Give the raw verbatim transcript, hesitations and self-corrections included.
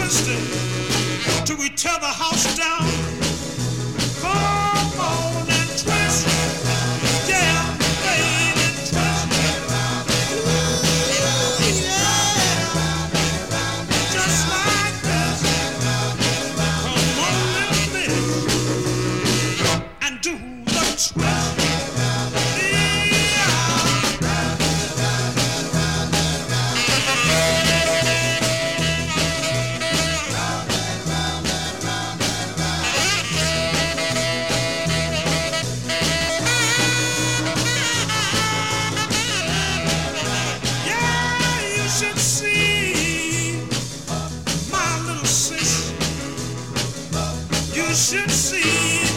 twisted till we tear the house down. Come on and twist, yeah, baby, twist. Ooh, yeah, just like this. Come on and live and do the twist. You should see